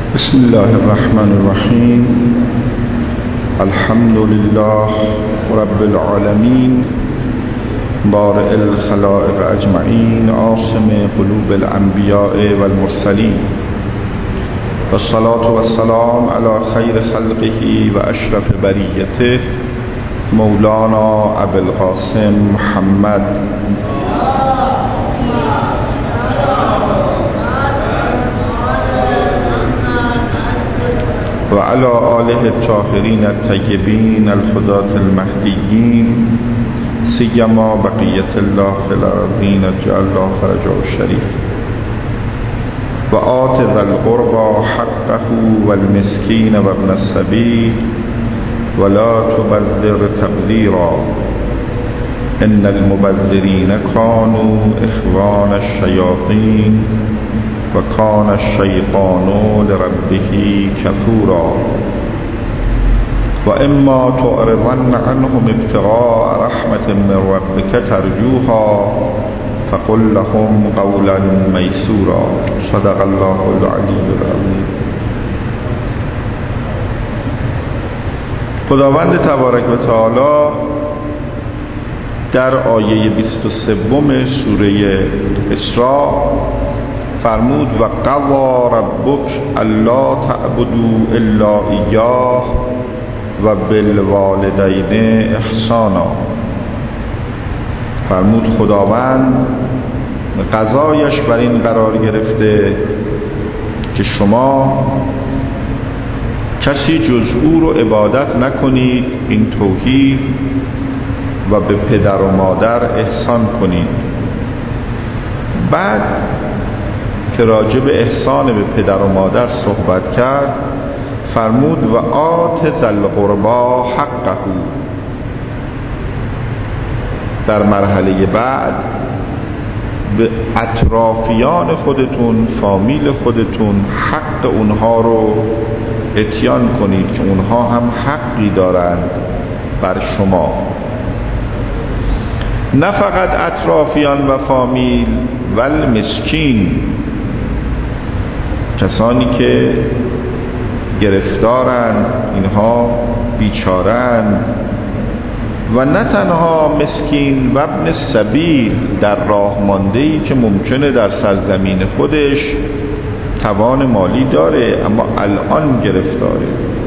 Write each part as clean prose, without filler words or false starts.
بسم الله الرحمن الرحیم. الحمد لله رب العالمین، بارئ الخلائق اجمعین، عاصم قلوب الانبیاء والمرسلین، والصلاة والسلام علی خیر خلقه و اشرف بریته، مولانا ابوالقاسم محمد و علی آله الطاهرین الطیبین الهداة المهدیین، سیما بقیة الله فی الارضین اجعل الله فرجه الشریف. و آت ذا القربى حقه والمسکین و ابن السبیل ولا تبذر تبذیرا ان المبذرین كانوا اخوان الشیاطین و کان الشیطان لربه کفورا. و اما تعرضن عنهم ابتغاء رحمة من ربك ترجوها فقل لهم قولا میسورا. صدق الله العلی العظیم. خداوند تبارک و تعالی در آیه 23 سوره اسراء فرمود و قضا ربک الا تعبدوا الا ایاه و بالوالدین احسانا. فرمود خداوند قضایش بر این قرار گرفته که شما کسی جز او رو عبادت نکنید، این توحید، و به پدر و مادر احسان کنید. بعد که راجع به احسان به پدر و مادر صحبت کرد فرمود و آت ذا القربى حقه. در مرحله بعد به اطرافیان خودتون، فامیل خودتون، حق اونها رو اتیان کنید که اونها هم حقی دارند بر شما. نه فقط اطرافیان و فامیل، ول مسکین، کسانی که گرفتارند، اینها بیچارند. و نه تنها مسکین و ابن السبیل، در راه مانده‌ای که ممکنه در سرزمین خودش توان مالی داره اما الان گرفتاره.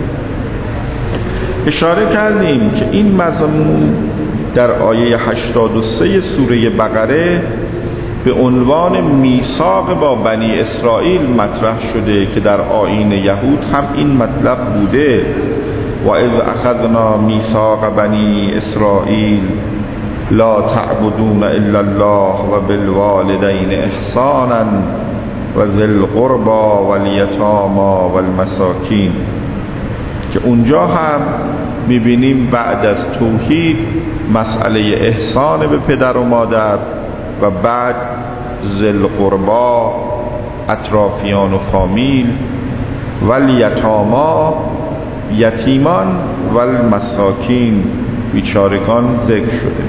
اشاره کردیم که این مضمون در آیه 83 سوره بقره به عنوان میثاق با بنی اسرائیل مطرح شده که در آیین یهود هم این مطلب بوده. و اذ اخذنا میثاق بنی اسرائیل لا تعبدون الا الله و بالوالدین احسانا و ذی القربى والیتامی والمساکین، که اونجا هم میبینیم بعد از توحید مسئله احسان به پدر و مادر و بعد ذی القربى، اطرافیان و فامیل، والیتامی، یتیمان، والمساکین، بیچارگان ذکر شده.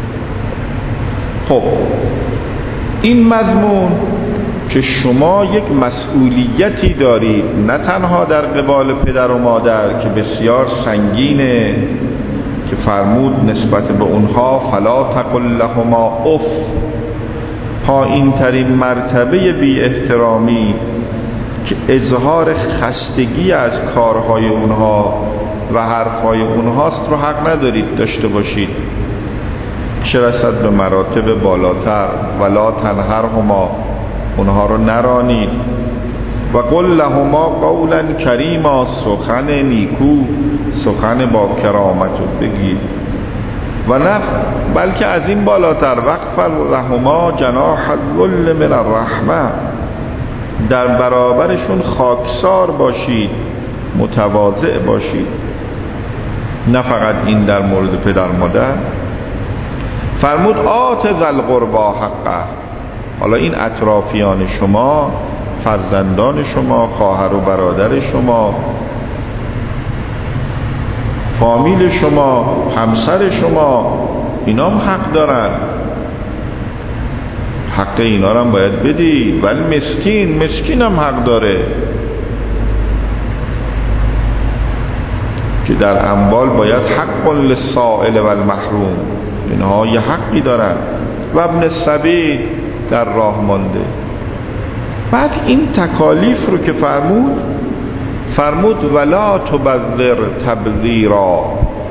خب این مضمون که شما یک مسئولیتی دارید نه تنها در قبال پدر و مادر که بسیار سنگینه، که فرمود نسبت به اونها فلا تقل لهما اف، پایین ترین مرتبه بی احترامی که اظهار خستگی از کارهای اونها و حرفهای اونهاست رو حق ندارید داشته باشید، چه رسد به مراتب بالاتر. ولا تنهرهما، اونها رو نرانید. و قل لهما قولا کریما، سخن نیکو، سخن با کرامت رو بگید. و نه بلکه از این بالاتر واخفض لهما جناح الذل من الرحمه، در برابرشون خاکسار باشید، متواضع باشید. نه فقط این در مورد پدر مادر. فرمود آت ذا القربى حقه. حالا این اطرافیان شما، فرزندان شما، خواهر و برادر شما، فامیل شما، همسر شما، اینا هم حق دارن. حق اینا رو هم باید بدی. ولی مسکین هم حق داره. در اموال باید حق للسائل و المحروم، اینها یه حقی دارن، و ابن السبیل در راه مانده. بعد این تکالیف رو که فرمود ولا تبذر تبذیرا،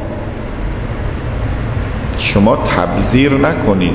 شما تبذیر نکنید،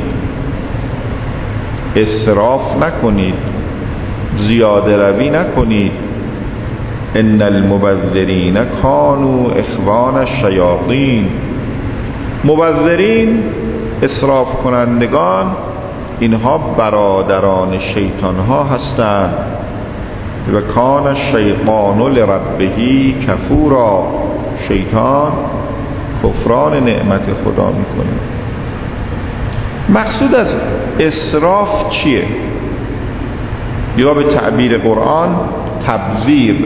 اسراف نکنید، زیاده روی نکنید. ان المبذرین کانوا اخوان الشیاطین، مبذرین، اسراف کنندگان، اینها برادران شیطان ها هستند. و کان الشیطان لربه کفورا، شیطان کفران نعمت خدا میکنه. مقصود از اسراف چیه؟ یا به تعبیر قرآن تبذیر.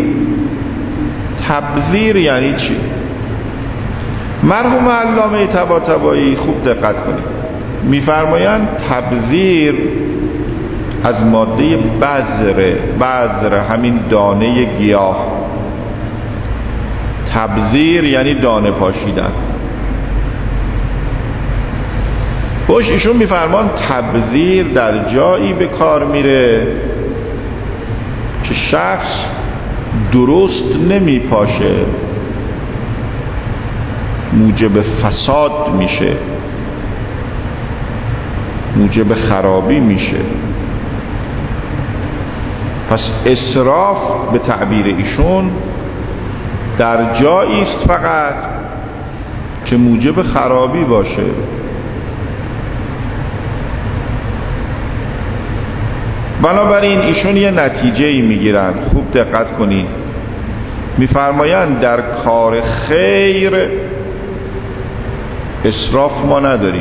تبذیر یعنی چی؟ مرحوم علامه طباطبایی خوب دقت کنید، میفرمایند تبذیر از ماده بذر، همین دانه گیاه. تبذیر یعنی دانه پاشیدن. باش ایشون میفرمان تبذیر در جایی به کار میره که شخص درست نمیپاشه، موجب فساد میشه، موجب خرابی میشه. پس اسراف به تعبیر ایشون در جایی است فقط که موجب خرابی باشه. بنابراین ایشون یه نتیجه‌ای میگیرن، خوب دقت کنید، میفرمایند در کار خیر اسراف ما نداریم.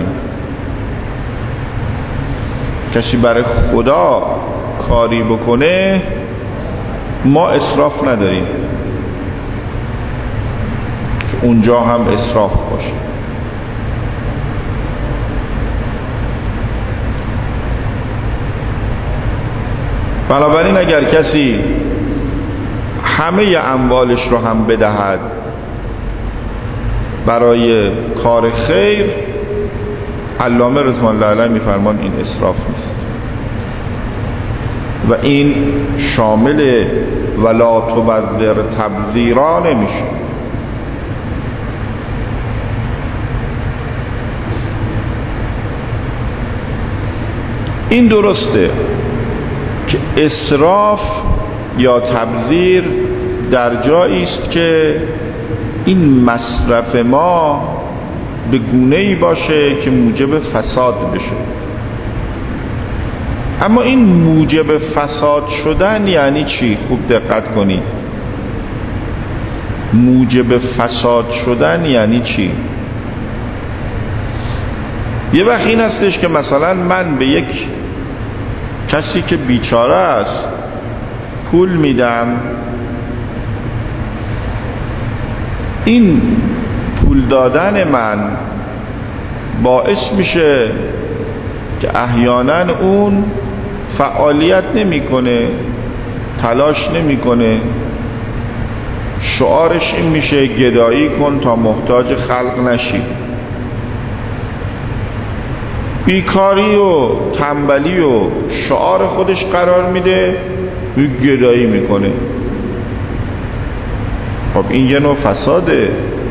کسی برای خدا کاری بکنه ما اسراف نداریم که اونجا هم اسراف باشه. بنابراین اگر کسی همه اموالش رو هم بدهد برای کار خیر، علامه رضوان الله علیه میفرمان این اسراف نیست و این شامل ولا تبذر تبذیرا نمیشه. این درسته که اسراف یا تبذیر در جایی است که این مصرف ما به گونه‌ای باشه که موجب فساد بشه. اما این موجب فساد شدن یعنی چی؟ خوب دقت کنید. موجب فساد شدن یعنی چی؟ یه وقت این هستش که مثلا من به یک کسی که بیچاره است پول میدم، این پول دادن من باعث میشه که احیانا اون فعالیت نمیکنه، تلاش نمیکنه، شعارش این میشه گدایی کن تا محتاج خلق نشی. بیکاری و تنبلی و شعار خودش قرار میده، گدایی میکنه. خب این یه نوع فساده.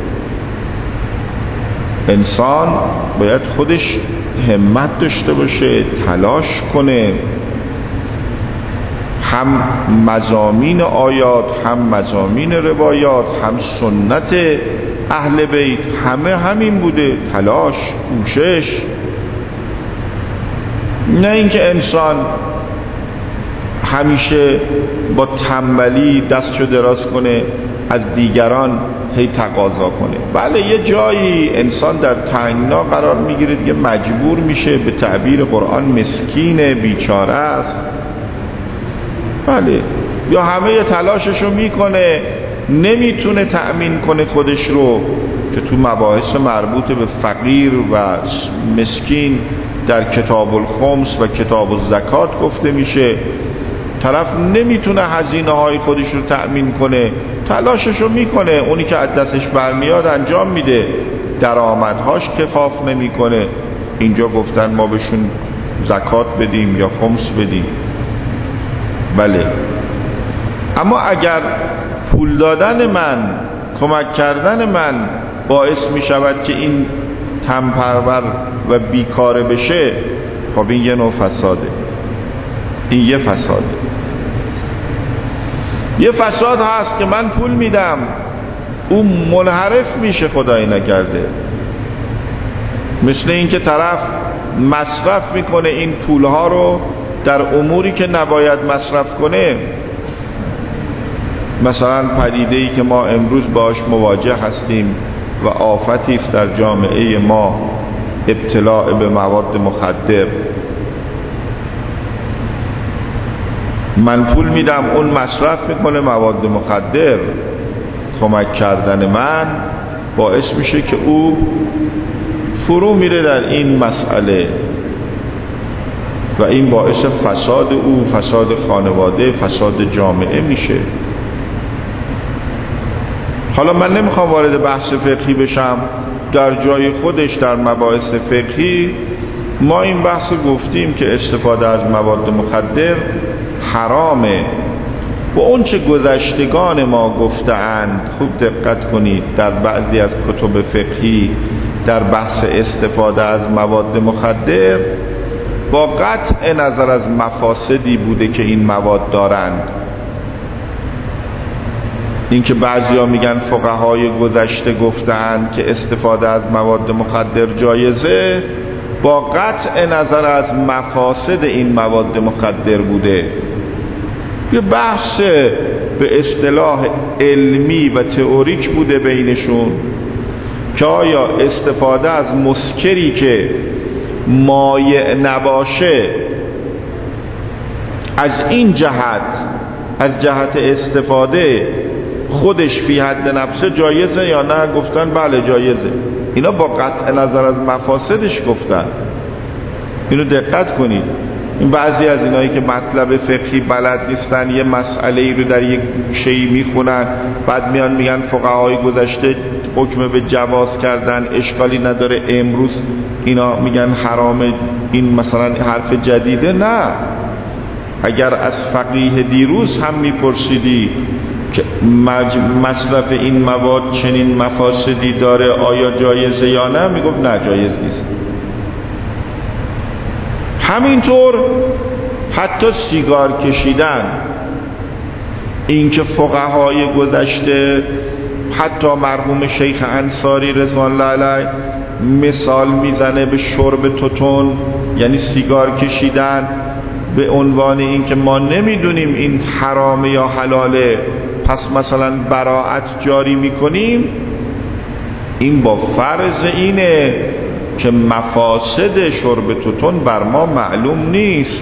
انسان باید خودش همت داشته باشه، تلاش کنه، هم مضامین آیات، هم مضامین روایات، هم سنت اهل بیت، همه همین بوده، تلاش، کوشش. نه اینکه انسان همیشه با تنبلی دستشو دراز کنه، از دیگران هی تقاضا کنه. بله یه جایی انسان در تنگنا قرار میگیره دیگه، مجبور میشه، به تعبیر قرآن مسکینه، بیچاره است. بله، یا همه تلاششو میکنه، نمیتونه تأمین کنه خودش رو، که تو مباحث مربوط به فقیر و مسکین در کتاب الخمس و کتاب الزکات گفته میشه. طرف نمیتونه هزینه های خودش رو تأمین کنه، تلاشش رو میکنه، اونی که از دستش برمیاد انجام میده، درآمدهاش کفاف نمیکنه. اینجا گفتن ما بهشون زکات بدیم یا خمس بدیم. بله، اما اگر پول دادن من، کمک کردن من باعث می شود که این تنپرور و بیکاره بشه، خب این یه نوع فساده. این یه فساده. یه فساد هست که من پول میدم، اون منحرف میشه خدایی نکرده. مثل این که طرف مصرف میکنه این پولها رو در اموری که نباید مصرف کنه. مثلا پدیده‌ای که ما امروز باش مواجه هستیم و آفتی است در جامعه ما، ابتلاع به مواد مخدر. من پول میدم، اون مصرف میکنه مواد مخدر. کمک کردن من باعث میشه که او فرو میره در این مسئله و این باعث فساد او، فساد خانواده، فساد جامعه میشه. حالا من نمیخوام وارد بحث فقهی بشم، در جای خودش در مباحث فقهی ما این بحث گفتیم که استفاده از مواد مخدر حرامه و اون چه گذشتگان ما گفتند. خوب دقت کنید، در بعضی از کتب فقهی در بحث استفاده از مواد مخدر با قطع نظر از مفاسدی بوده که این مواد دارند. اینکه بعضیا میگن فقهای گذشته گفتند که استفاده از مواد مخدر جایزه، با قطع نظر از مفاسد این مواد مخدر بوده. یه بحث به اصطلاح علمی و تئوریک بوده بینشون که آیا استفاده از مسکری که مایع نباشه از این جهت، از جهت استفاده خودش فی حد نفسه جایزه یا نه؟ گفتن بله جایزه. اینا با قطع نظر از مفاسدش گفتن. اینو دقت کنید. این بعضی از اینایی که مطلب فقهی بلد نیستن، یه مسئله ای رو در یک گوشه‌ای میخونن، بعد میان میگن فقهای گذشته حکم به جواز کردن، اشکالی نداره، امروز اینا میگن حرامه، این مثلا حرف جدیده. نه، اگر از فقیه دیروز هم میپرسیدی که مصرف این مواد چنین مفاسدی داره، آیا جایزه یا نه، میگفت نه جایز نیست. همینطور حتی سیگار کشیدن، این که فقهای گذشته، حتی مرحوم شیخ انصاری رضوان الله علیه مثال میزنه به شرب توتون، یعنی سیگار کشیدن، به عنوان این که ما نمیدونیم این حرامه یا حلاله، پس مثلا براءت جاری میکنیم. این با فرض اینه که مفاسد شرب توتون بر ما معلوم نیست.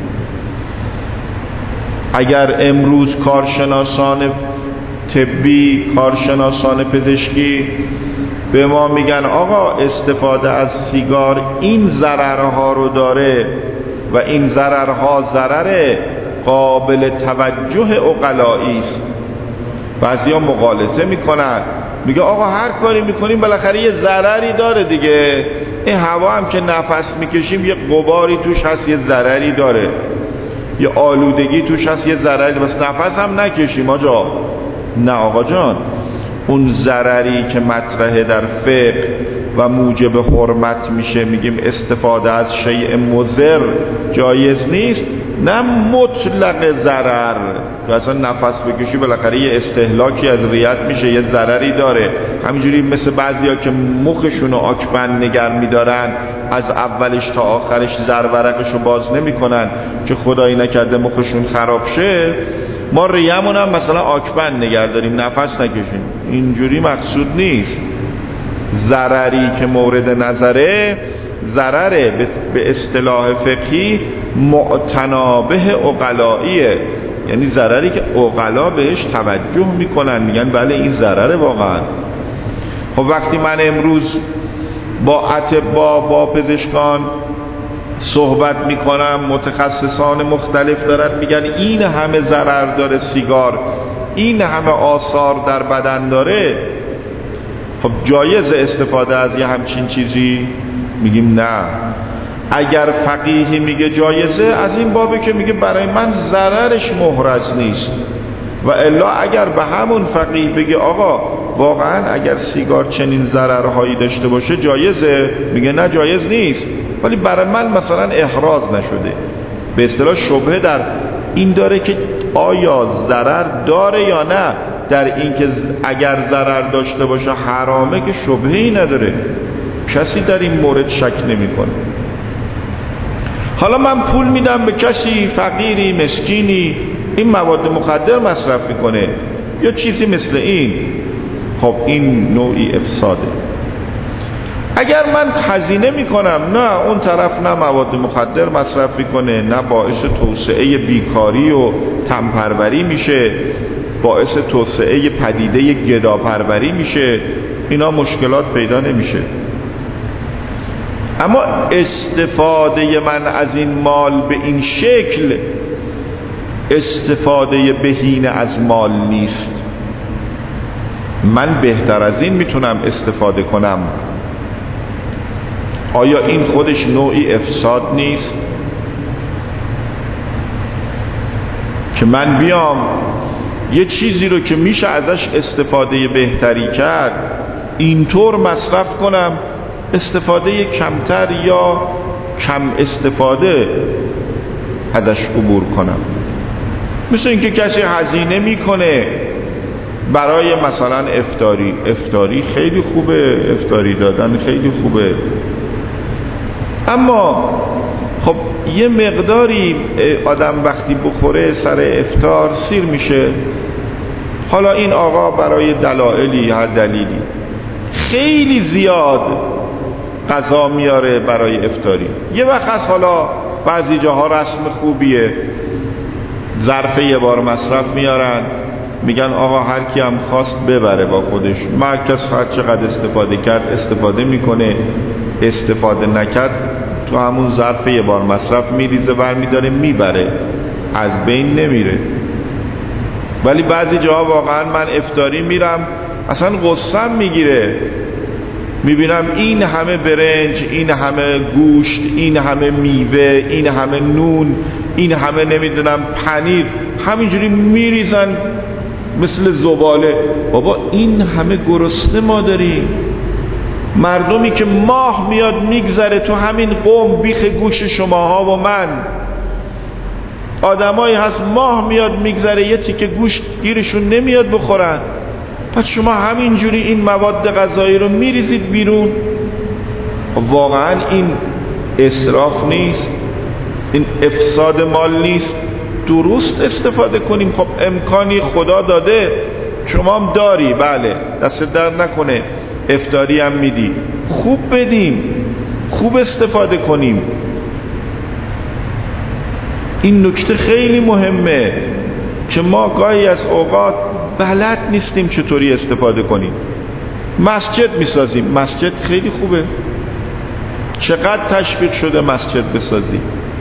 اگر امروز کارشناسان طبی، کارشناسان پزشکی به ما میگن آقا استفاده از سیگار این ضررها رو داره و این ضررها ضرر قابل توجه عقلایی است، بعضیا مغالطه میکنن، میگه آقا هر کاری میکنیم بالاخره یه ضرری داره دیگه، این هوا هم که نفس میکشیم یه غباری توش هست یه ضرری داره، یه آلودگی توش هست یه ضرری، بس نفس هم نکشیم آجا. نه آقا جان، اون ضرری که مطرحه در فقه و موجب حرمت میشه، میگیم استفاده از شیء مضر جایز نیست، نه مطلق ضرر که اصلا نفس بکشی بالاخره یه استهلاکی از ریت میشه، یه ضرری داره. همینجوری مثل بعضیا که مخشون رو آکبند نگر میدارن، از اولش تا آخرش زرورقشو باز نمیکنن که خدایی نکرده مخشون خراب شه، ما ریمون هم مثلا آکبند نگر داریم، نفس نکشیم. اینجوری مقصود نیست. ضرری که مورد نظره، ضرره به اصطلاح فقهی معتنابه عقلاییه، یعنی ضرری که عقلا بهش توجه میکنن، میگن بله این ضرره واقعا. خب وقتی من امروز با اطباء، با پزشکان صحبت میکنم، متخصصان مختلف دارن میگن این همه ضرر داره سیگار، این همه آثار در بدن داره، خب جایز استفاده از یه همچین چیزی؟ میگیم نه. اگر فقیهی میگه جایزه، از این بابه که میگه برای من ضررش محرز نیست، و الا اگر به همون فقیه بگه آقا واقعا اگر سیگار چنین ضررهایی داشته باشه جایزه، میگه نه جایز نیست، ولی برای من مثلا احراز نشده. به اصطلاح شبهه در این داره که آیا ضرر داره یا نه. در این که اگر ضرر داشته باشه حرامه که شبهه‌ای نداره، کسی در این مورد شک نمی‌کنه. حالا من پول میدم به کسی فقیری مسکینی این مواد مخدر مصرف میکنه یا چیزی مثل این، خب این نوعی افساده. اگر من هزینه میکنم، نه اون طرف نه مواد مخدر مصرف میکنه، نه باعث توسعه بیکاری و تنپروری میشه، باعث توسعه پدیده گداپروری میشه، اینا مشکلات پیدا نمیشه. اما استفاده من از این مال به این شکل استفاده بهینه از مال نیست. من بهتر از این میتونم استفاده کنم. آیا این خودش نوعی افساد نیست؟ که من بیام یه چیزی رو که میشه ازش استفاده بهتری کرد اینطور مصرف کنم، استفاده کمتر یا کم استفاده ازش عبور کنم. مثل اینکه کسی هزینه میکنه برای مثلا افطاری خیلی خوبه، افطاری دادن خیلی خوبه، اما خب یه مقداری آدم وقتی بخوره سر افطار سیر میشه. حالا این آقا برای دلایلی هر دلیلی خیلی زیاد غذا میاره برای افطاری. یه وقت از حالا بعضی جاها رسم خوبیه، ظرف یه بار مصرف میارن، میگن آقا هر کی هم خواست ببره با خودش، مرکز هر چقدر استفاده کرد استفاده میکنه، استفاده نکرد تو همون ظرف یه بار مصرف میریزه برمیداره میبره، از بین نمیره. ولی بعضی جاها واقعا من افطاری میرم اصلا غصم میگیره، میبینم این همه برنج، این همه گوشت، این همه میوه، این همه نون، این همه نمیدونم پنیر، همینجوری میریزن مثل زباله. بابا این همه گرسنه ما داریم، مردمی که ماه میاد میگذره تو همین قوم بیخ گوش شماها و من، آدمایی هست ماه میاد میگذره یه تیکه گوشت گیرشون نمیاد بخورن، پس شما همینجوری این مواد غذایی رو میریزید بیرون. واقعا این اسراف نیست؟ این افساد مال نیست؟ درست استفاده کنیم. خب امکانی خدا داده، شما هم داری، بله دست در نکنه، افطاری هم میدی، خوب بدیم، خوب استفاده کنیم. این نکته خیلی مهمه که ما گاهی از اوقات بلد نیستیم چطوری استفاده کنیم. مسجد میسازیم، مسجد خیلی خوبه، چقدر تشویق شده مسجد بسازی.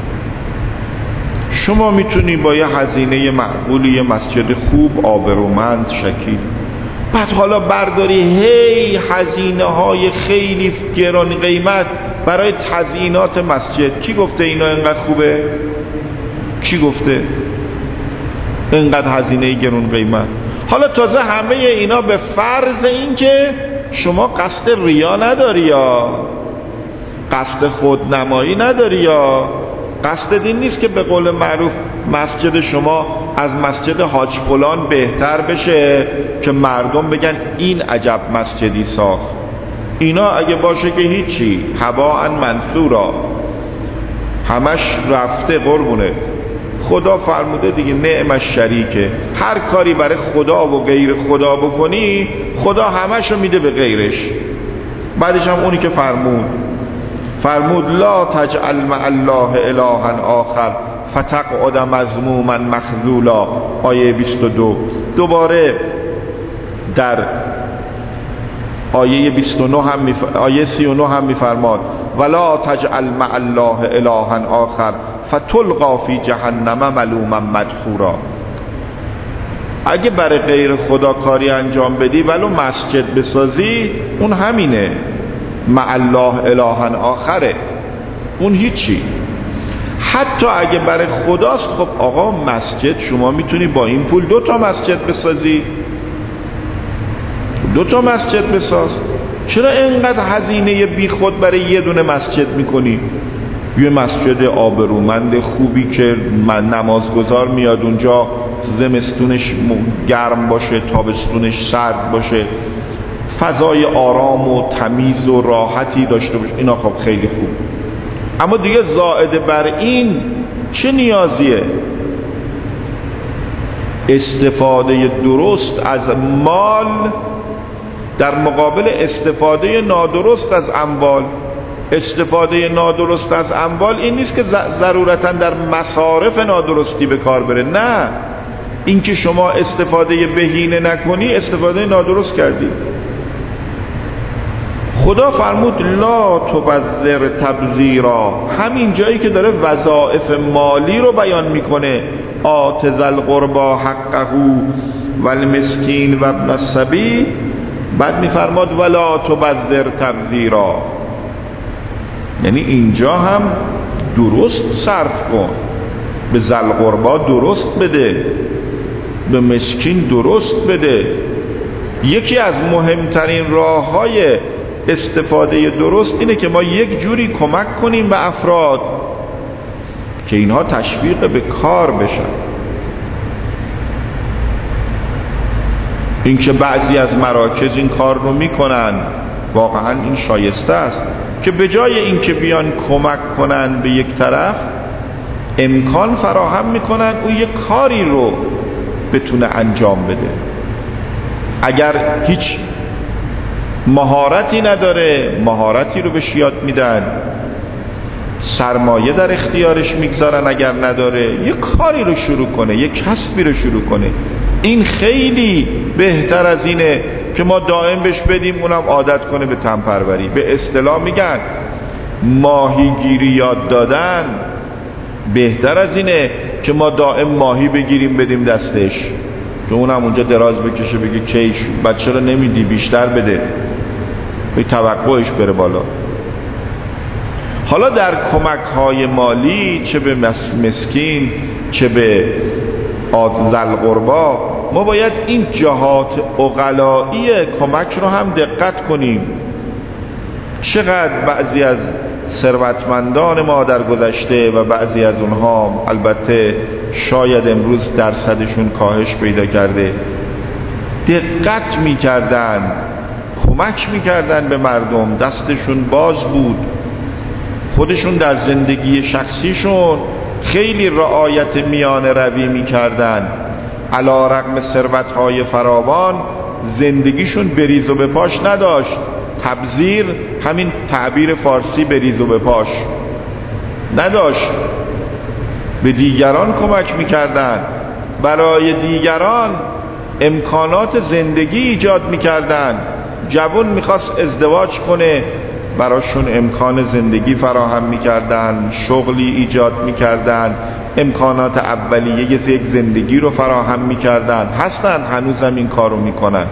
شما میتونی با یه هزینه معقولی یه مسجد خوب، آبرومند، شکیل، بعد حالا برداری هی هزینه های خیلی گران قیمت برای تزیینات مسجد. کی گفته اینا اینقدر خوبه؟ کی گفته اینقدر هزینه گران قیمت؟ حالا تازه همه اینا به فرض این که شما قصد ریا نداری یا قصد خودنمایی نداری یا قصد دین نیست که به قول معروف مسجد شما از مسجد حاج فلان بهتر بشه که مردم بگن این عجب مسجدی ساخت. اینا اگه باشه که هیچی، هباء منثورا، همش رفته. قربونه خدا فرموده دیگه، نعم الشریکه، هر کاری برای خدا و غیر خدا بکنی خدا همشو میده به غیرش. بعدش هم اونی که فرمود لا تجعل مع الله الها آخر فتقعد مذموما مخذولا، آیه 22. دوباره در آیه 29 هم آیه 39 هم میفرماد ولا تجعل مع الله الها آخر فتلقى فی جهنم ملوما مدحورا. اگه برای غیر خدا کاری انجام بدی ولو مسجد بسازی، اون همینه، مع الله الها آخره، اون هیچی. حتی اگه برای خداست، خب آقا مسجد شما میتونی با این پول 2 مسجد بسازی، 2 مسجد بساز. چرا اینقدر هزینه بی خود برای یه دونه مسجد میکنی؟ یه مسجد آبرومند خوبی که نمازگزار میاد اونجا، زمستونش گرم باشه، تابستونش سرد باشه، فضای آرام و تمیز و راحتی داشته باشه، اینا خب خیلی خوب. اما دیگه زائد بر این چه نیازیه؟ استفاده درست از مال در مقابل استفاده نادرست از اموال. استفاده نادرست از اموال این نیست که ضرورتاً در مصارف نادرستی به کار بره، نه، این که شما استفاده بهینه نکنی استفاده نادرست کردی. خدا فرمود لا تبذر تبذیرا، همین جایی که داره وظایف مالی رو بیان میکنه، آت ذی القربی حقه والمسکین و ابن السبیل، بعد میفرماد ولا تبذر تبذیرا، یعنی اینجا هم درست صرف کن، به ذی القربی درست بده، به مسکین درست بده. یکی از مهمترین راه‌های استفاده درست اینه که ما یک جوری کمک کنیم به افراد که اینها تشویق به کار بشن. این که بعضی از مراکز این کار رو میکنن، واقعا این شایسته است که به جای این که بیان کمک کنن به یک طرف، امکان فراهم میکنن او یک کاری رو بتونه انجام بده. اگر هیچ مهارتی نداره، مهارتی رو بهش یاد میدن، سرمایه در اختیارش میگذارن اگر نداره، یک کاری رو شروع کنه، یک کسبی رو شروع کنه. این خیلی بهتر از اینه که ما دائم بهش بدیم اونم عادت کنه به تنپروری. به اصطلاح میگن ماهیگیری یاد دادن بهتر از اینه که ما دائم ماهی بگیریم بدیم دستش که اونم اونجا دراز بکشه بگه کیش بچه رو نمیدی بیشتر بده، به توقعش بره بالا. حالا در کمک های مالی، چه به مسکین چه به ذی القربی، ما باید این جهات عقلایی کمک رو هم دقت کنیم. چقدر بعضی از ثروتمندان ما در گذشته و بعضی از اونها البته شاید امروز درصدشون کاهش پیدا کرده، دقت میکردن، کمک میکردن به مردم، دستشون باز بود، خودشون در زندگی شخصیشون خیلی رعایت میان روی میکردن، علی رغم ثروت‌های فراوان زندگیشون بریز و بپاش نداشت. تبذیر همین تعبیر فارسی بریز و بپاش نداشت، به دیگران کمک میکردن، برای دیگران امکانات زندگی ایجاد میکردن. جوان میخواست ازدواج کنه، براشون امکان زندگی فراهم میکردن، شغلی ایجاد میکردن، امکانات اولیه یک زندگی رو فراهم میکردن. هستن هنوزم این کارو میکنن.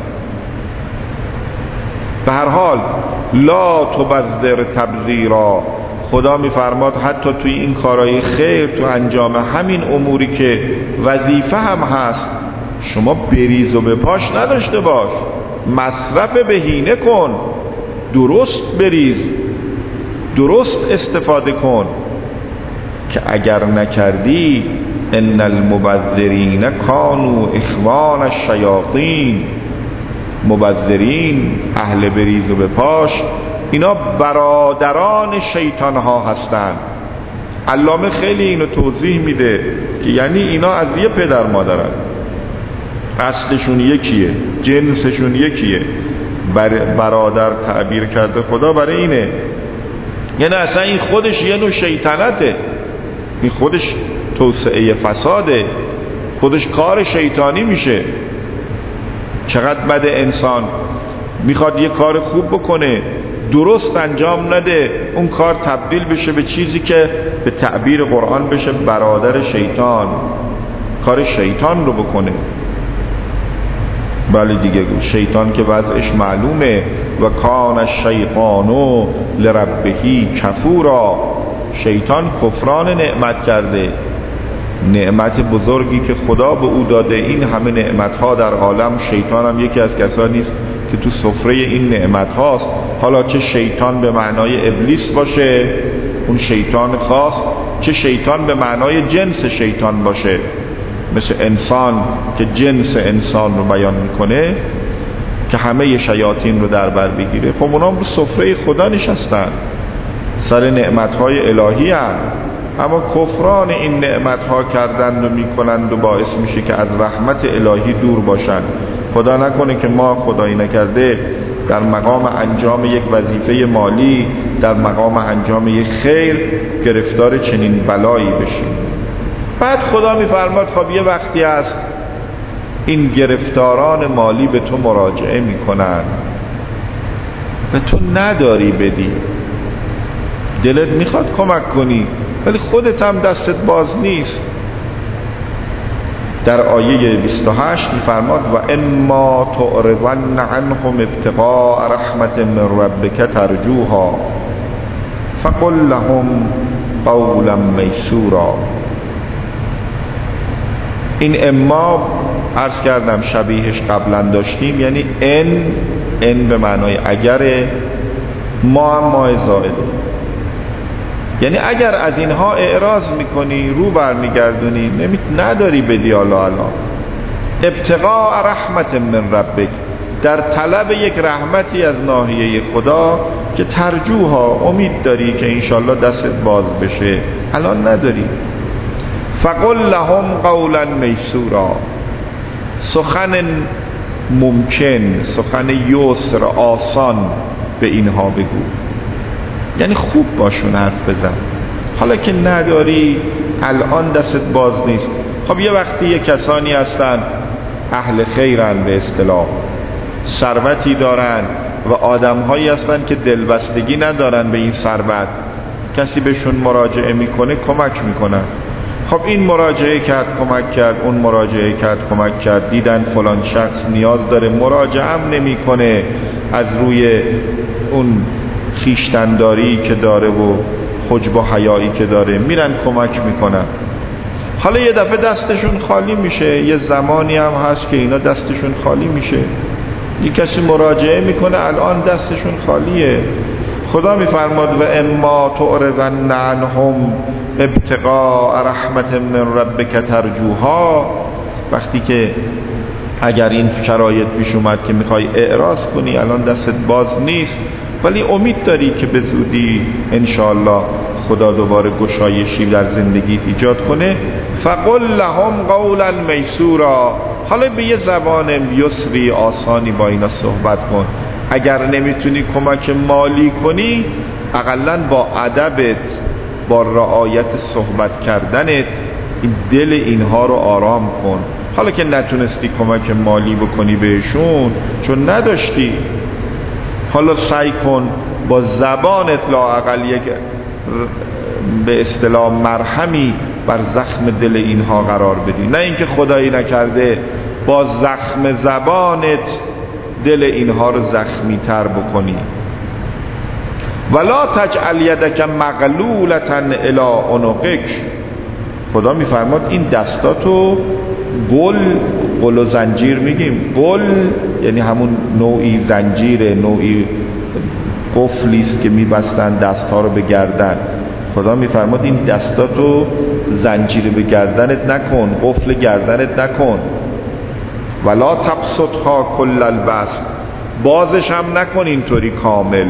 به هر حال لا تبذر تبذیرا، خدا میفرماد حتی توی این کارهای خیر، تو انجام همین اموری که وظیفه هم هست، شما بریز و بپاش نداشته باش، مصرف بهینه کن، درست بریز، درست استفاده کن، که اگر نکردی ان المبذرین کانوا اخوان الشیاطین، مبذرین، اهل بریز و بپاش، اینا برادران شیطان ها هستند. علامه خیلی اینو توضیح میده که یعنی اینا از یه پدر مادرن، اصلشون یکیه، جنسشون یکیه. برادر تعبیر کرده خدا برای اینه، یعنی اصلا این خودش یه نوع شیطنته، این خودش توسعه فساده، خودش کار شیطانی میشه. چقدر بده انسان میخواد یه کار خوب بکنه، درست انجام نده، اون کار تبدیل بشه به چیزی که به تعبیر قرآن بشه برادر شیطان، کار شیطان رو بکنه. بله دیگه، شیطان که وضعش معلومه، و کان الشیطان لربه کفورا، شیطان کفران نعمت کرده، نعمت بزرگی که خدا به او داده. این همه نعمتها در عالم، شیطان هم یکی از کسانی است که تو سفره این نعمت هاست. حالا چه شیطان به معنای ابلیس باشه، اون شیطان خاص، چه شیطان به معنای جنس شیطان باشه، مثل انسان که جنس انسان رو بیان میکنه که همه شیاطین رو در بر بگیره. خب اونا هم رو سفره خدا نشستن، سر نعمتهای الهی هم، اما کفران این نعمتها کردند و میکنند و باعث میشه که از رحمت الهی دور باشند. خدا نکنه که ما، خدایی نکرده، در مقام انجام یک وظیفه مالی، در مقام انجام یک خیر گرفتار چنین بلایی بشیم. بعد خدا میفرماد خب یه وقتی هست این گرفتاران مالی به تو مراجعه میکنن و تو نداری بدی، دلت میخواد کمک کنی ولی خودت هم دستت باز نیست. در آیه 28 میفرماد و اما تعرضن عنهم ابتغاء رحمت من ربک ترجوها فقل لهم قولا میسورا. این اما عرض کردم شبیهش قبلا داشتیم، یعنی ان به معنای اگر، ما زائده، یعنی اگر از اینها اعراض میکنی، رو برمیگردونی، نداری بدی الان ابتغاء رحمت من ربک، در طلب یک رحمتی از ناحیه خدا که ترجوها، امید داری که انشالله دستت باز بشه، الان نداری. فقل لهم قولا میسورا، سخن ممکن، سخن یسر، آسان به اینها بگو، یعنی خوب باشون حرف بزن. حالا که نداری، الان دستت باز نیست. خب یه وقتی یه کسانی هستن اهل خیرن، به اصطلاح ثروتی دارن و آدمهایی هستن که دلبستگی ندارن به این ثروت، کسی بهشون مراجعه میکنه کمک میکنن. خب این مراجعه کرد کمک کرد، اون مراجعه کرد کمک کرد، دیدن فلان شخص نیاز داره، مراجعه هم نمیکنه، از روی اون خیشتنداری که داره و حجب و حیایی که داره میرن کمک میکنن. حالا یه دفعه دستشون خالی میشه، یه زمانی هم هست که اینا دستشون خالی میشه، یه کسی مراجعه میکنه الان دستشون خالیه. خدا میفرماد و اما تعرضن عنهم ابتغاء رحمت من ربک ترجوها، وقتی که اگر این شرایط پیش اومد که میخوای اعراض کنی، الان دستت باز نیست ولی امید داری که به زودی انشاءالله خدا دوباره گشایشی در زندگیت ایجاد کنه، فقل لهم قولا میسورا، حالا به یه زبان یسری آسانی با اینا صحبت کن. اگر نمیتونی کمک مالی کنی، اقلن با ادبت، با رعایت صحبت کردنت این دل اینها رو آرام کن. حالا که نتونستی کمک مالی بکنی بهشون چون نداشتی، حالا سعی کن با زبانت لااقل یک به اصطلاح مرهمی بر زخم دل اینها قرار بدی، نه اینکه خدایی نکرده با زخم زبانت دل اینها رو زخمی تر بکنی. ولا تجعل یدک مغلولة الی عنقک، خدا میفرماد این دستاتو قل و زنجیر میگیم، قل یعنی همون نوعی زنجیره، نوعی قفلیست که میبستن دستها رو به گردن. خدا میفرماد این دستاتو زنجیر به گردنت نکن، قفل گردنت نکن. ولا تبسطها کل البسط، بازش هم نکن اینطوری کامل.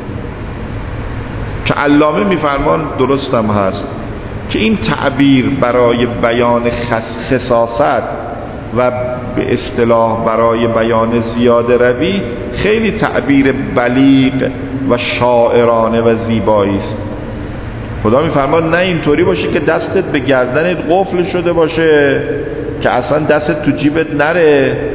که علامه میفرمان درستم هست که این تعبیر برای بیان خصاصت و به اصطلاح برای بیان زیاده روی خیلی تعبیر بلیغ و شاعرانه و زیبایی است. خدا میفرماد نه اینطوری باشه که دستت به گردنت قفل شده باشه که اصلا دستت تو جیبت نره،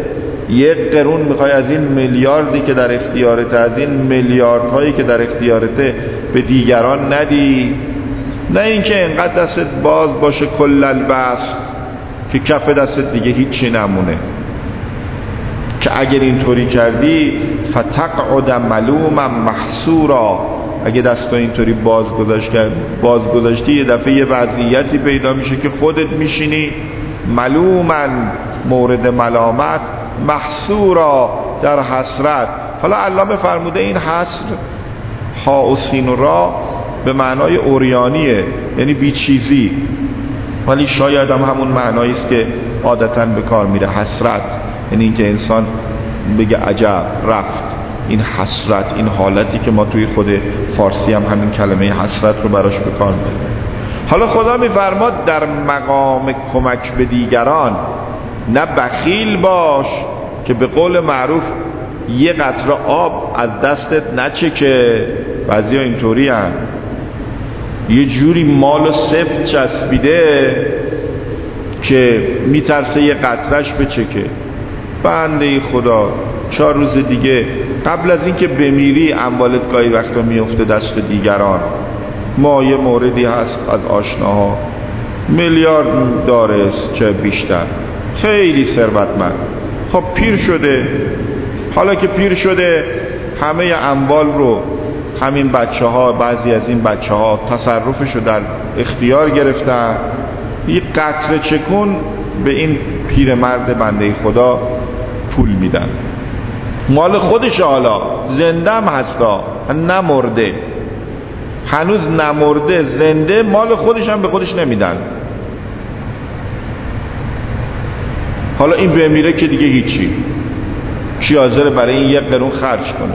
یک قرون میخوای از این میلیاردی که در اختیارت، از این میلیاردهایی که در اختیارته به دیگران ندی، نه اینکه انقدر دستت باز باشه کل البسط که کف دستت دیگه هیچی نمونه، که اگر اینطوری کردی فتقعد ملوما محسورا، اگه دستا اینطوری باز گذاشتی یه دفعه یه وضعیتی پیدا میشه که خودت میشینی ملوما مورد ملامت، محسورا در حسرت. حالا علامه فرموده این حسر ها و سین و را به معنای اوریانیه، یعنی بیچیزی، ولی شاید هم همون معنایی است که عادتاً به کار میره، حسرت، یعنی اینکه انسان بگه عجب رفت. این حسرت، این حالتی که ما توی خود فارسی هم همین کلمه حسرت رو براش به کار میبریم. حالا خدا میفرماد در مقام کمک به دیگران نه بخیل باش که به قول معروف یه قطره آب از دستت نچکه. بعضی ها اینطوری هم یه جوری مال و سفت چسبیده که میترسه یه قطرش بچکه. بنده خدا 4 روز دیگه قبل از اینکه بمیری اموالت گاهی وقتا میفته دست دیگران. ما یه موردی هست از آشناها میلیارد داره چه بیشتر، خیلی ثروتمند، خب پیر شده. حالا که پیر شده همه اموال رو همین بچه ها، بعضی از این بچه ها تصرفشو در اختیار گرفتن. یه قطره چکون به این پیرمرد بنده خدا پول میدن، مال خودش، حالا زنده هم هستا، نمرده، هنوز نمرده، زنده، مال خودش هم به خودش نمیدن. حالا این بمیره که دیگه هیچی، چی حاضره برای این 1 قرون خرج کنه.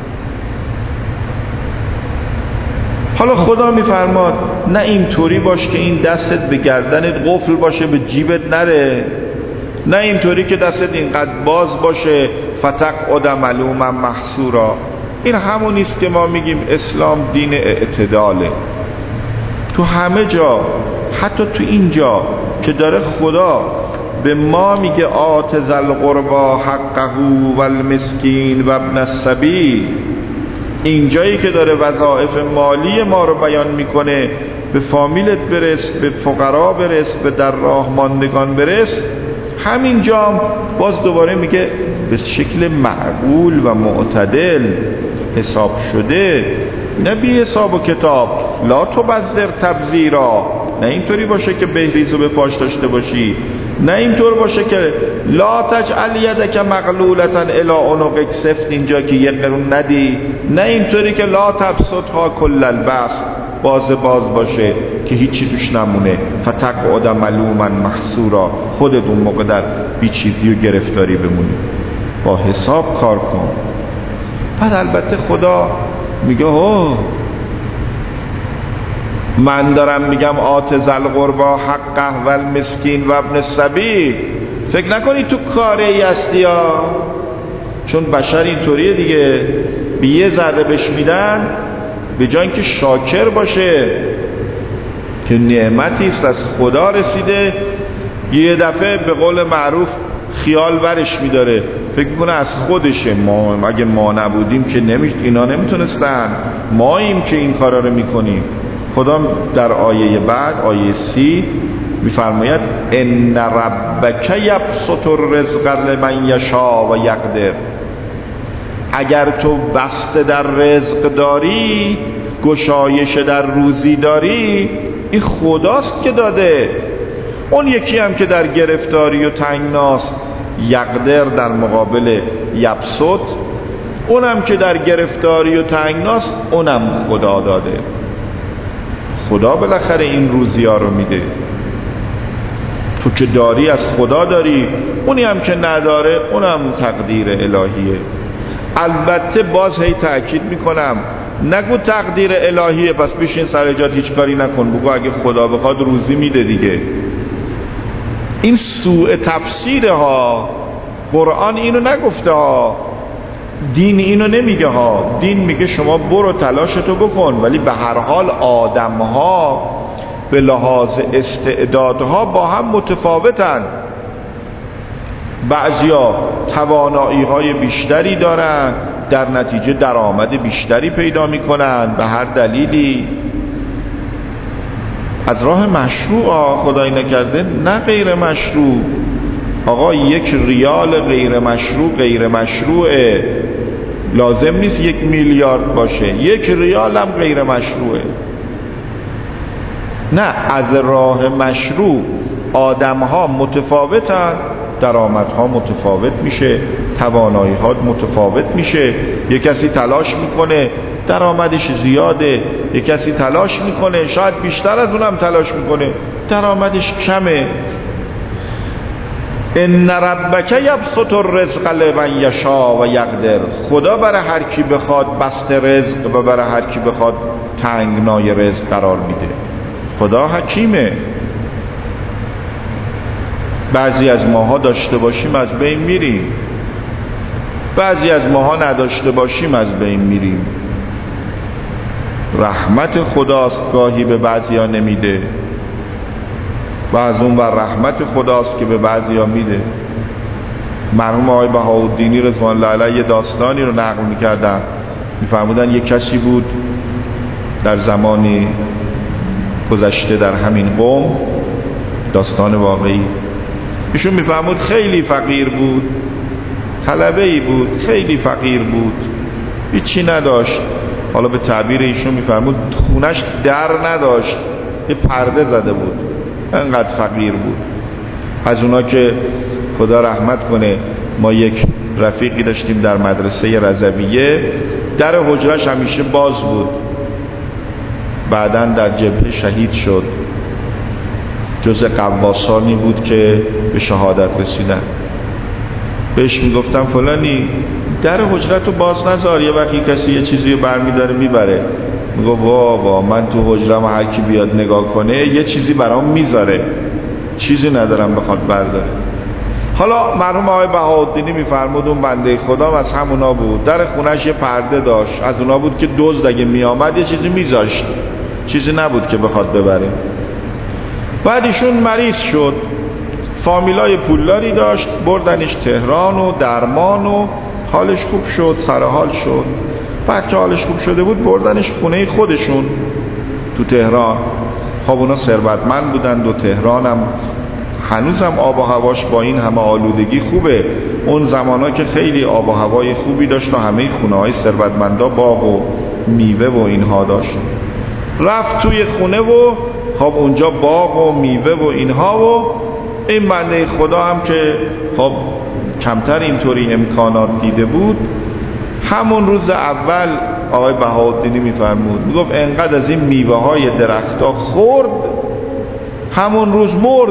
حالا خدا میفرماد نه اینطوری باش که این دستت به گردنت قفل باشه به جیبت نره، نه اینطوری که دستت اینقدر باز باشه فتقعد ملوما محسورا. این همون است که ما میگیم اسلام دین اعتداله. تو همه جا، حتی تو اینجا که داره خدا به ما میگه آت ذی القربی حقه والمسکین و ابن السبیل، اینجایی که داره وظایف مالی ما رو بیان میکنه، به فامیلت برس، به فقرا برس، به در راه ماندگان برس، همینجا باز دوباره میگه به شکل معقول و معتدل حساب شده، نه بی حساب و کتاب. لا تبذر تبذیرا، نه اینطوری باشه که بهریزو به پاش داشته باشی، نه اینطور باشه که لا تجعل یدک مغلولتا الی عنقک، سفت اینجا که 1 قرون ندی، نه اینطوری که لا تبسطها کل البسط، باز باشه که هیچی توش نمونه، فتقعد ملوما محسورا، خودت اون موقع در بیچیزی و گرفتاری بمونی. با حساب کار کن. بعد البته خدا میگه من دارم میگم آت ذی القربی حقه والمسکین و ابن السبیل، فکر نکنی تو کاری هستی ها، چون بشر اینطوریه دیگه، به یه ذره بهش میدن به جای اینکه شاکر باشه که نعمتی است از خدا رسیده، یه دفعه به قول معروف خیال ورش میداره، فکر میکنه از خودشه. ما اگه ما نبودیم که اینا نمیتونستن، ماییم که این کارا رو میکنیم. خدا در آیه بعد، آیه 30 میفرماید ان ربک یبسط الرزق لمن یشاء و یقدر، اگر تو بسته در رزق داری، گشایش در روزی داری، این خداست که داده. اون یکی هم که در گرفتاری و تنگناست، یقدر در مقابل یبسط، اونم که در گرفتاری و تنگناست، اونم خدا داده. خدا بالاخره این روزی ها رو میده. تو که داری از خدا داری، اونی هم که نداره اونم تقدیر الهیه. البته باز هی تأکید میکنم، نگو تقدیر الهیه پس بشین سر جات هیچ کاری نکن، بگو اگه خدا بخواد روزی میده دیگه. این سوء تفسیره ها، قرآن اینو نگفته ها، دین اینو نمیگه ها. دین میگه شما برو تلاشتو بکن، ولی به هر حال آدم ها به لحاظ استعدادها با هم متفاوتن. بعضیا توانایی‌های بیشتری دارن، در نتیجه درآمد بیشتری پیدا میکنن به هر دلیلی، از راه مشروع، خدای نکرده نه غیر مشروع. آقا 1 ریال غیر مشروع غیر مشروعه، لازم نیست 1 میلیارد باشه، 1 ریال هم غیر مشروعه. نه، از راه مشروع آدم‌ها متفاوتن، درآمدها متفاوت میشه، توانایی‌ها متفاوت میشه. یک کسی تلاش میکنه درآمدش زیاده، یک کسی تلاش میکنه شاید بیشتر از اونم تلاش میکنه درآمدش کمه. ان ربک یبسط الرزق لمن یشاء و یقدر، خدا برای هر کی بخواد بسط رزق و برای هر کی بخواد تنگنای رزق قرار میده. خدا حکیمه. بعضی از ماها داشته باشیم از بین میریم، بعضی از ماها نداشته باشیم از بین میریم. رحمت خداست گاهی به بعضی ها نمیده و از اون بر رحمت خداست که به بعضی ها میده. مرحوم آقای بهاءالدینی رضوان الله علیه داستانی رو نقل میکردن، میفرمودن یک کسی بود در زمانی گذشته در همین قوم، داستان واقعی، ایشون میفرمود خیلی فقیر بود، طلبه‌ای بود، خیلی فقیر بود، هیچی نداشت. حالا به تعبیر ایشون میفرمود خونش در نداشت، یه پرده زده بود، انقدر فقیر بود. از اونا که خدا رحمت کنه، ما یک رفیقی داشتیم در مدرسه رضویه، در حجرش همیشه باز بود، بعداً در جبهه شهید شد، جزء قواسانی بود که به شهادت رسیدن. بهش میگفتم فلانی در حجرتو باز نذار، یه وقتی کسی یه چیزی رو برمیداره میبره. میگو بابا من تو حجرم هر کی بیاد نگاه کنه یه چیزی برام میذاره، چیزی ندارم بخواد برداره. حالا مرحوم آقای بهاءالدینی میفرمود اون بنده خدا از همونا بود، در خونش یه پرده داشت، از اونا بود که دزد اگه میامد یه چیزی میذاشت، چیزی نبود که بخواد ببره. بعد ایشون مریض شد، فامیلای پولداری داشت، بردنش تهران و درمان و حالش خوب شد، سرحال شد. بعد که حالش خوب شده بود بردنش خونه خودشون تو تهران. خب اونا ثروتمند بودند و تهران هم هنوزم آب و هواش با این همه آلودگی خوبه. اون زمانا که خیلی آب و هوای خوبی داشت و همه خونه های ثروتمندا باغ و میوه و اینها داشت. رفت توی خونه و خب اونجا باغ و میوه و اینها و این بنده خدا هم که خب کمتر اینطوری امکانات دیده بود، همون روز اول آقای بهاءالدینی میفرمود، میگفت انقدر از این میوه های درختها خورد همون روز مرد.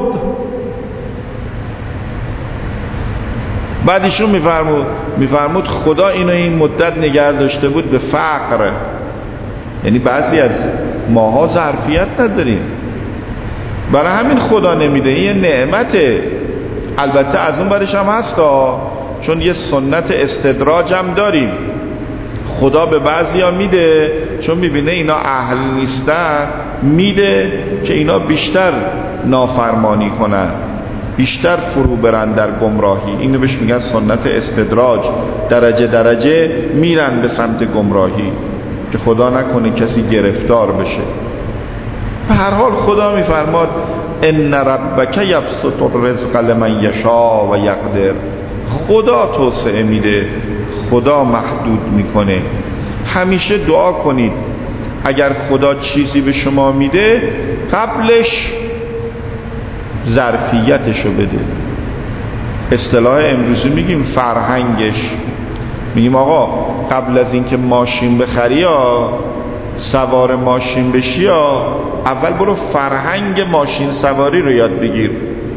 بعدشون میفرمود خدا اینو این مدت نگه داشته بود به فقر. یعنی بعضی از ماها ظرفیت نداریم، برای همین خدا نمیده، این یه نعمته. البته از اون برش هم هستا، چون یه سنت استدراج هم داریم، خدا به بعضی ها میده چون میبینه اینا اهل نیستن، میده که اینا بیشتر نافرمانی کنن، بیشتر فرو برن در گمراهی. اینو بهش میگن سنت استدراج، درجه درجه میرن به سمت گمراهی که خدا نکنه کسی گرفتار بشه. به هر حال خدا میفرماد ان ربک یبسط الرزق لمن یشاء و یقدر، خدا توسعه میده، خدا محدود میکنه. همیشه دعا کنید اگر خدا چیزی به شما میده قبلش ظرفیتشو بده. اصطلاح امروزی میگیم فرهنگش، میگیم آقا قبل از اینکه ماشین بخری یا سوار ماشین بشی یا اول برو فرهنگ ماشین سواری رو یاد بگیر.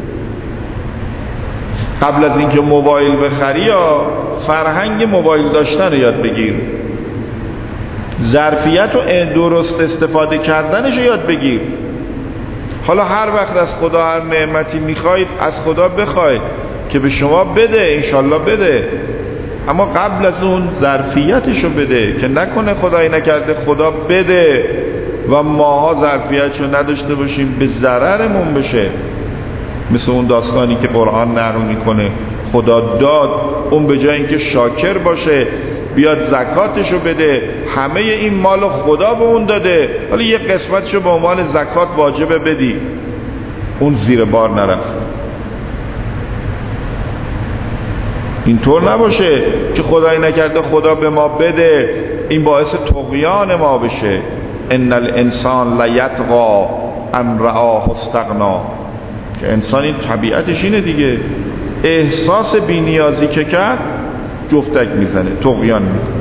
قبل از اینکه موبایل بخری یا فرهنگ موبایل داشتن رو یاد بگیر. ظرفیت و درست استفاده کردنش رو یاد بگیر. حالا هر وقت از خدا هر نعمتی میخواید از خدا بخواید که به شما بده، انشالله بده، اما قبل از اون ظرفیتشو بده که نکنه خدایی نکرده خدا بده و ماها ظرفیتشو نداشته باشیم به ضررمون بشه. مثل اون داستانی که قرآن نقل میکنه خدا داد، اون به جای اینکه شاکر باشه بیاد زکاتشو بده، همه این مال خدا به اون داده، ولی یه قسمتشو به عنوان زکات واجبه بدی، اون زیر بار نرفت. اینطور نباشه که خدای نکرده خدا به ما بده این باعث طغیان ما بشه. ان الانسان لیطغی ان رآه استغنا، که انسان این طبیعتش اینه دیگه، احساس بی‌نیازی که کرد جفتک میزنه، طغیان میکنه.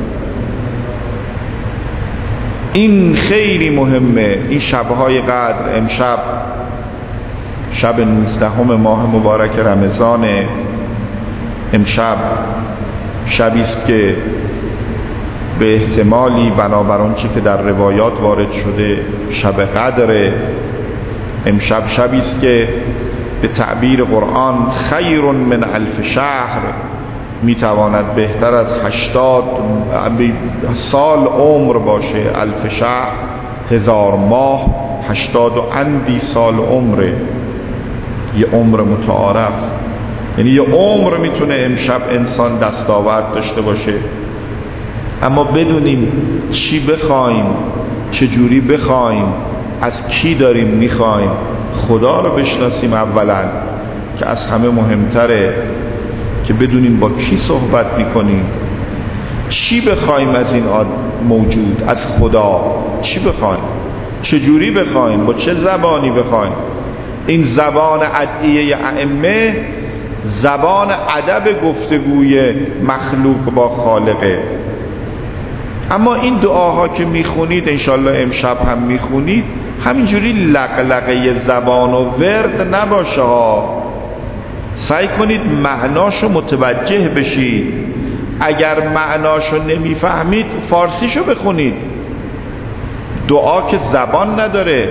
این خیلی مهمه. این شبهای قدر، امشب شب 19 ماه مبارک رمضان، امشب شبی است که به احتمالی بنابر آنچه که در روایات وارد شده شب قدر. امشب شبی است که به تعبیر قرآن خیر من الف شهر، میتواند بهتر از 80 سال عمر باشه. الف شهر 1000 ماه، 80 و اندی سال عمره، یه عمر متعارف، یعنی یه عمر میتونه امشب انسان دستاورد داشته باشه. اما بدونیم چی بخوایم، چجوری بخوایم، از کی داریم میخوایم، خدا رو بشناسیم اولا که از همه مهمتره، که بدونیم با کی صحبت میکنیم، چی بخوایم از این موجود، از خدا چی بخوایم، چجوری بخوایم، با چه زبانی بخوایم. این زبان ادعیه ائمه زبان ادب گفتگوی مخلوق با خالقه. اما این دعاها که میخونید، انشالله امشب هم میخونید، همینجوری لقلقه زبان و ورد نباشه ها. سعی کنید معناشو متوجه بشید. اگر معناشو نمیفهمید فارسیشو بخونید. دعا که زبان نداره.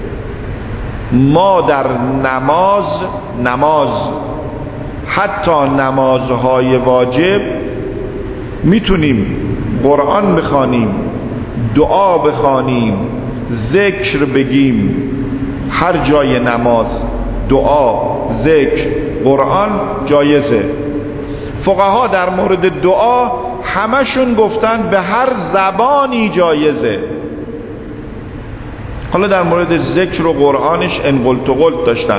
ما در نماز حتی نمازهای واجب میتونیم قرآن بخوانیم، دعا بخوانیم، ذکر بگیم. هر جای نماز دعا، ذکر، قرآن جایزه. فقها در مورد دعا همشون گفتن به هر زبانی جایزه. حالا در مورد ذکر و قرآنش ان قلت قلت داشتن،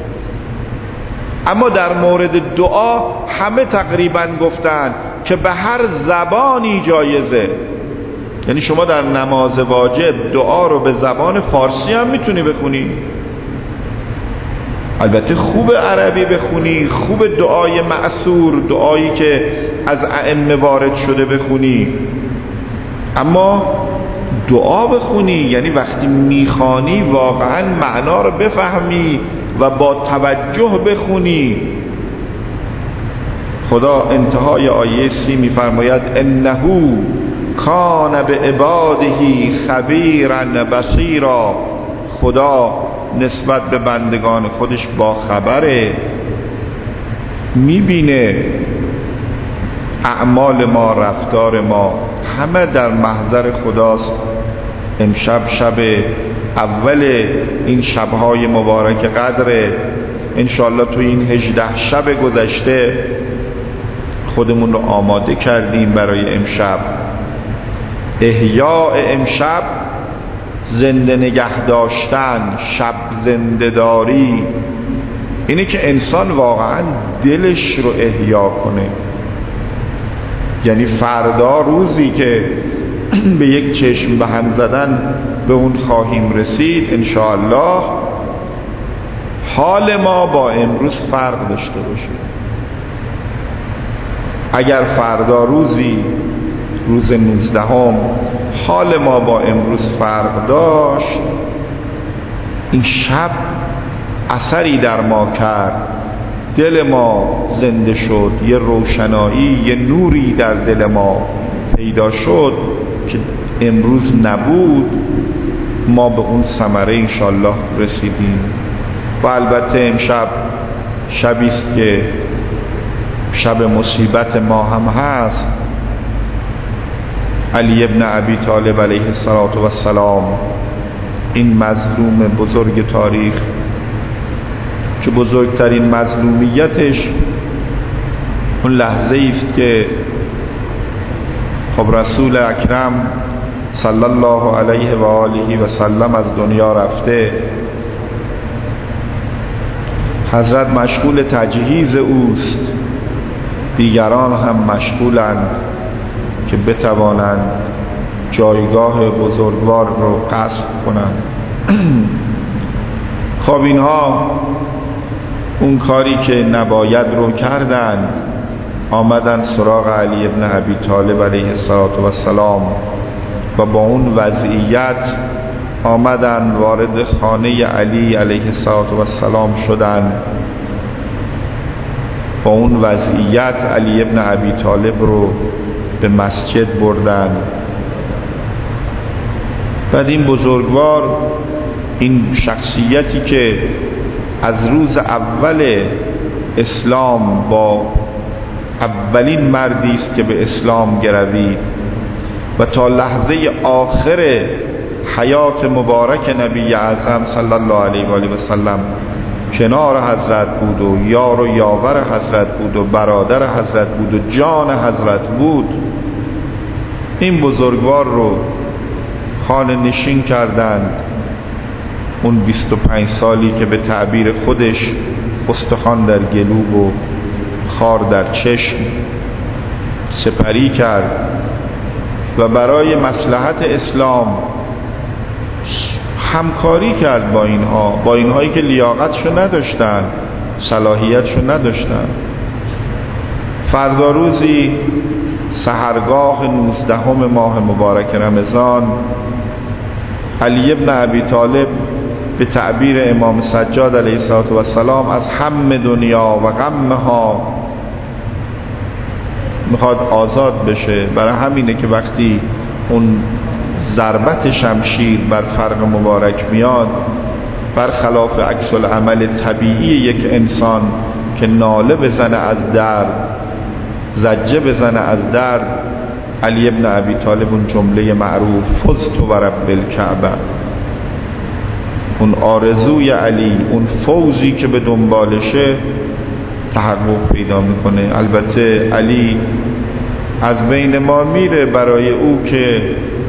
اما در مورد دعا همه تقریبا گفتن که به هر زبانی جایزه. یعنی شما در نماز واجب دعا رو به زبان فارسی هم میتونی بخونی، البته خوب عربی بخونی، خوب دعای مأثور، دعایی که از ائمه وارد شده بخونی. اما دعا بخونی یعنی وقتی میخوانی واقعا معنا رو بفهمی و با توجه بخونی. خدا انتهای آیه 30 میفرماید انه کان بعباده خبیرا بصیرا. خدا نسبت به بندگان خودش با خبره، میبینه اعمال ما، رفتار ما، همه در محضر خداست. امشب شب اول این شبهای مبارک قدره. انشالله تو این 18 شب گذشته خودمون رو آماده کردیم برای امشب. احیاء امشب، زنده نگه داشتن، شب زنده داری، اینه که انسان واقعا دلش رو احیا کنه. یعنی فردا روزی که به یک چشم به هم زدن به اون خواهیم رسید انشاءالله، حال ما با امروز فرق داشته باشه. اگر فردا روزی روز 19 حال ما با امروز فرق داشت، این شب اثری در ما کرد، دل ما زنده شد، یه روشنایی، یه نوری در دل ما پیدا شد که امروز نبود، ما به اون ثمره انشالله رسیدیم. و البته امشب شبیست که شب مصیبت ما هم هست. علی ابن ابی طالب علیه السلام، این مظلوم بزرگ تاریخ که بزرگترین مظلومیتش اون لحظه است که خب رسول اکرم صلی الله علیه و آله و سلم از دنیا رفته، حضرت مشغول تجهیز اوست، دیگران هم مشغولند که بتوانند جایگاه بزرگوار رو غصب کنند. خب اینها اون کاری که نباید رو کردند، آمدن سراغ علی ابن ابی طالب علیه السلام و با اون وضعیت آمدن وارد خانه علی علیه السلام شدن. با اون وضعیت علی ابن ابی طالب رو به مسجد بردن. بعد این بزرگوار، این شخصیتی که از روز اول اسلام با اولین مردی است که به اسلام گروید و تا لحظه آخر حیات مبارک نبی اعظم صلی الله علیه و آله و سلم کنار حضرت بود و یار و یاور حضرت بود و برادر حضرت بود و جان حضرت بود، این بزرگوار رو خانه نشین کردند. اون 25 سالی که به تعبیر خودش استخوان در گلو و خار در چشم سپری کرد و برای مصلحت اسلام همکاری کرد با اینهایی که لیاقتشو نداشتن، صلاحیتشو نداشتن. فردا روزی سحرگاه 19 ماه مبارک رمضان، علی ابن ابی طالب به تعبیر امام سجاد علیه السلام از هم دنیا و غمها میخواد آزاد بشه. برای همینه که وقتی اون ضربت شمشیر بر فرق مبارک میاد، برخلاف عکس العمل طبیعی یک انسان که ناله بزنه از درد، زجه بزنه از درد، علی ابن ابی طالب اون جمله معروف فزت و رب الکعبه، اون آرزوی علی، اون فوزی که به دنبالشه تحقق پیدا میکنه. البته علی از بین ما میره، برای او که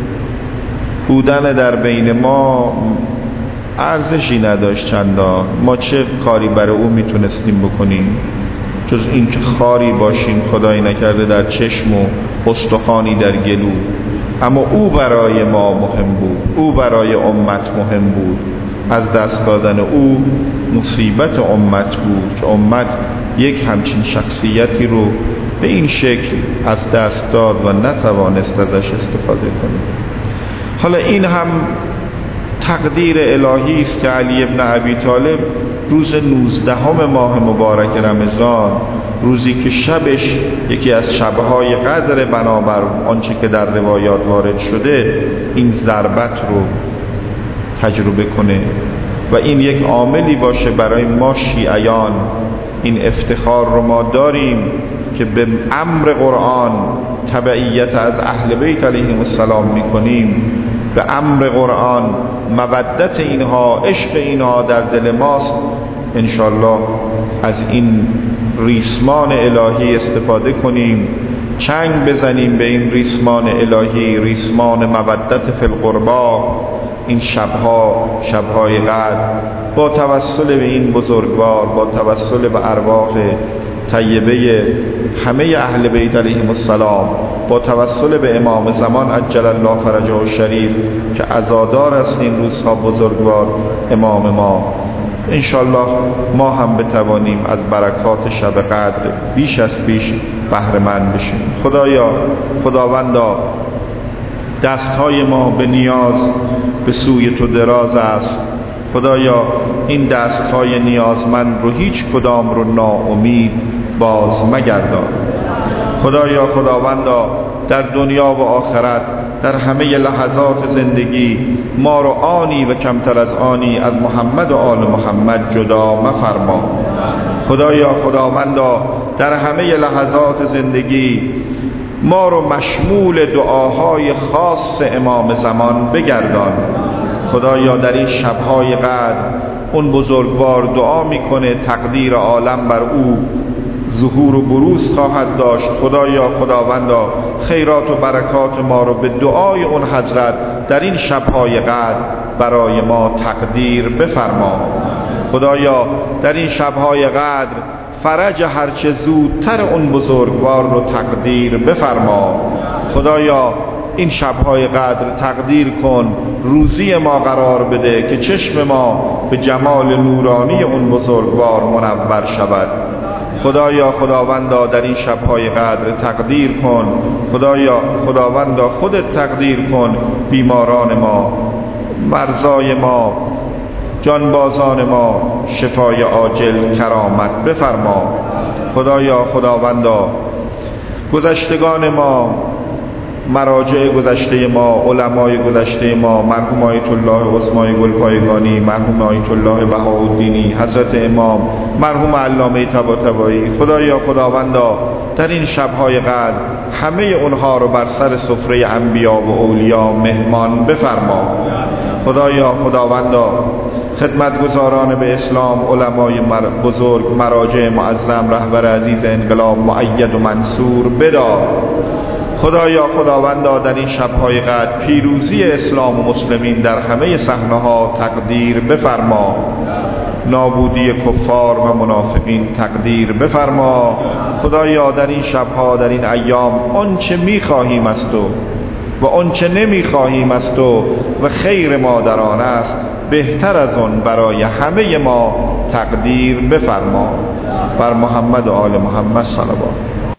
بودن در بین ما ارزشی نداشت چندان. ما چه کاری برای او میتونستیم بکنیم جز این که خاری باشیم خدای نکرده در چشم و استخوانی در گلو. اما او برای ما مهم بود، او برای امت مهم بود. از دست دادن او مصیبت امت بود که امت یک همچین شخصیتی رو به این شکل از دست داد و نتوانست ازش استفاده کنه. حالا این هم تقدیر الهی است که علی ابن ابی طالب روز 19 ماه مبارک رمضان، روزی که شبش یکی از شبهای قدر بنابر آنچه که در روایات وارد شده، این ضربت رو تجربه کنه و این یک عاملی باشه برای ما شیعیان. این افتخار رو ما داریم که به امر قرآن تبعیت از اهل بیت علیهم السلام میکنیم، به امر قرآن مودت اینها، عشق اینها در دل ماست. انشالله از این ریسمان الهی استفاده کنیم، چنگ بزنیم به این ریسمان الهی، ریسمان مودت فی القربا. این شبهای قدر با توسل به این بزرگوار، با توسل به ارواح طیبه همه اهل بیت علیهم السلام، با توسل به امام زمان عجل الله فرجه الشریف که عزادار است این روزها بزرگوار امام ما، انشالله ما هم بتوانیم از برکات شب قدر بیش از پیش بهره مند بشیم. خداوندا دستهای ما به نیاز به سوی تو دراز است. خدایا این دستهای نیازمند رو هیچ کدام رو ناامید باز مگردان. خداوندا در دنیا و آخرت در همه لحظات زندگی ما رو آنی و کمتر از آنی از محمد و آل محمد جدا مفرما. خداوندا در همه لحظات زندگی ما رو مشمول دعاهای خاص امام زمان بگردان. خدایا در این شبهای قدر اون بزرگوار دعا میکنه تقدیر عالم بر او ظهور و بروز خواهد داشت. خدایا خداوندا خیرات و برکات ما رو به دعای اون حضرت در این شب‌های قدر برای ما تقدیر بفرما. خدایا در این شب‌های قدر فرج هرچه زودتر اون بزرگوار رو تقدیر بفرما. خدایا این شب‌های قدر تقدیر کن روزی ما قرار بده که چشم ما به جمال نورانی اون بزرگوار منور شود. خدایا خداوندا در این شب‌های قدر تقدیر کن، خدایا خداوندا خودت تقدیر کن بیماران ما، مرضای ما، جانبازان ما شفای عاجل کرامت بفرما. خدایا خداوندا گذشتگان ما، مراجع گذشته ما، علمای گذشته ما، مرحوم آیت الله عظمای گلپایگانی، مرحوم آیت الله بهاءالدینی، حضرت امام، مرحوم علامه طباطبایی، خدایا خداوندا در این شب‌های قدر همه اونها رو بر سر سفره انبیا و اولیا مهمان بفرما. خدایا خداوندا خدمتگزاران به اسلام، علمای بزرگ، مراجع معظم، رهبر عزیز انقلاب مؤید و منصور بدار. خدایا خداوندا در این شب‌های قدر پیروزی اسلام و مسلمین در همه صحنه‌ها تقدیر بفرما. نابودی کفار و منافقین تقدیر بفرما. خدایا در این شب‌ها، در این ایام آنچه می‌خواهیم از تو و آنچه نمی‌خواهیم از تو و خیر ما در آن است بهتر از آن برای همه ما تقدیر بفرما. بر محمد و آل محمد صلوات.